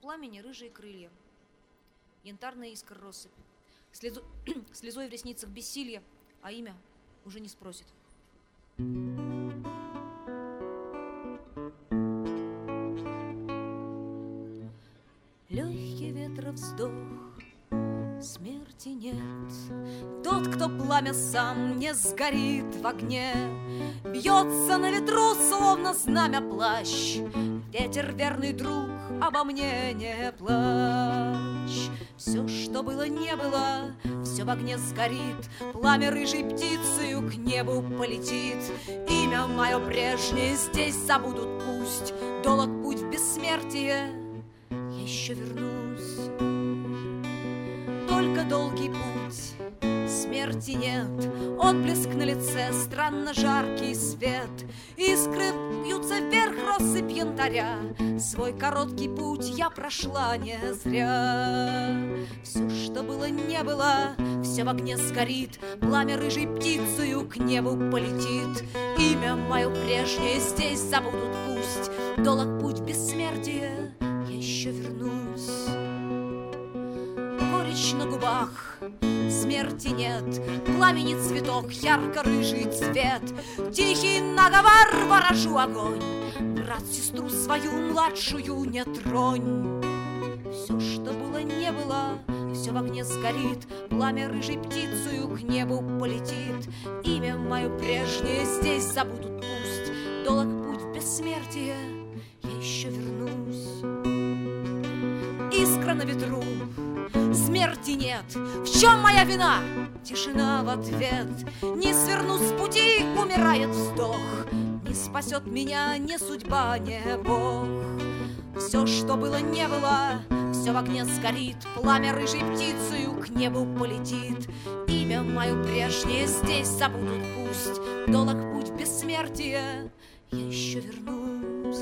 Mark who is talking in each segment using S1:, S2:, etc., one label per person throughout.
S1: пламени рыжие крылья, янтарная искра россыпь, слезой в ресницах бессилья, а имя уже не спросит. Легкий ветра вздох, смерти нет. Тот, кто пламя сам не сгорит в огне, бьется на ветру, словно знамя плащ. Ветер, верный друг, обо мне не плачь. Все, что было, не было, все в огне сгорит. Пламя рыжей птицею к небу полетит. Имя мое прежнее здесь забудут пусть. Долог путь в бессмертие, я еще вернусь. Только долгий путь, смерти нет. Отблеск на лице, странно жаркий свет. Искры бьются вверх, россыпь янтаря. Свой короткий путь я прошла не зря. Все, что было, не было, все в огне сгорит. Пламя рыжей птицею к небу полетит. Имя мое прежнее здесь забудут пусть. Долог путь в бессмертие, я еще вернусь. Горечь на губах, смерти нет. Пламени цветок, ярко-рыжий цвет. Тихий наговор, ворожу огонь. Брат, сестру свою младшую не тронь. Все, что было, не было, все в огне сгорит. Пламя рыжей птицею к небу полетит. Имя мое прежнее здесь забудут пусть. Долог путь в бессмертие, я еще вернусь. Искра на ветру, смерти нет. В чем моя вина? Тишина в ответ. Не сверну с пути, умирает вздох. Не спасет меня ни судьба, ни Бог. Все, что было, не было, все в огне сгорит. Пламя рыжей птицею к небу полетит. Имя мое прежнее здесь забудут пусть. Долог путь в бессмертие, я еще вернусь.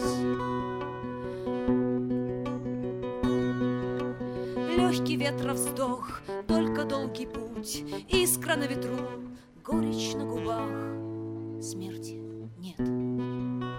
S1: Легкий ветра вздох, только долгий путь. Искра на ветру, горечь на губах, смерти нет.